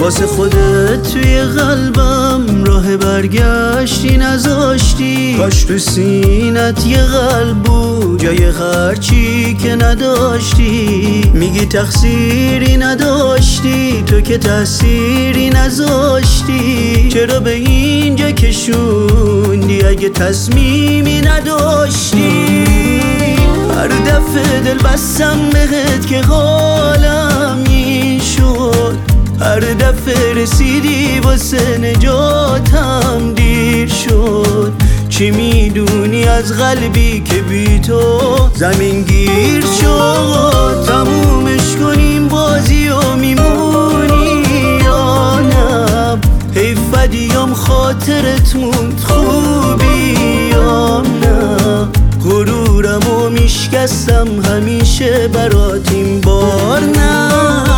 واسه خودت توی قلبم راه برگشتی نذاشتی. کاش تو سینت یه قلب بود جای هرچی که نداشتی. میگی تقصیری نداشتی تو که تأثیری نذاشتی. چرا به اینجا کشوندی اگه تصمیمی نداشتی؟ هر دفعه دل بستم بهت که حالم این شد. هر دفعه رسیدی واسه نجاتم دیر شد. چی میدونی از قلبی که بی تو زمین گیر شد؟ تمومش کنیم بازی و میمونی یا نه؟ حیف بدیام خاطرت موند خوبی یا نه؟ غرورم و میشکستم همیشه برات این بار نه.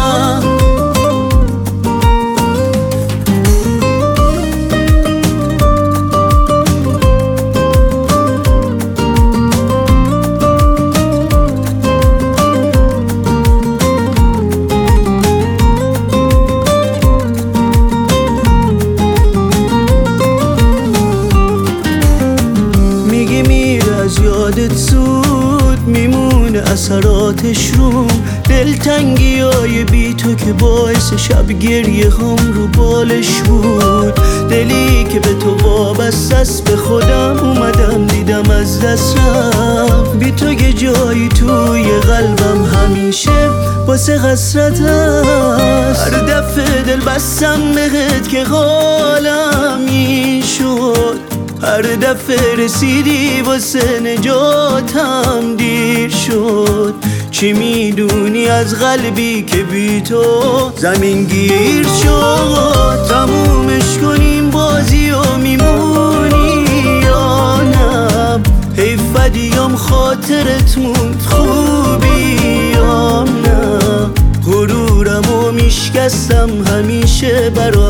یادت سود میمونه اثراتش روم. دلتنگی های بی تو که باعث شب گریه هم رو بالش بود. دلی که به تو وابسته است به خودم اومدم دیدم از دست رفت. بی تو یه جایی توی قلبم همیشه واسه حسرت هست. هر دفعه دل بستم بهت که حالم این شد. هر دفعه رسیدی واسه نجاتم دیر شد. چی میدونی از قلبی که بی تو زمین گیر شد؟ تمومش کنیم بازی و میمونی یا نه؟ حیف بدیام خاطرت موند خوبی یا نه؟ غرورم و میشکستم همیشه برات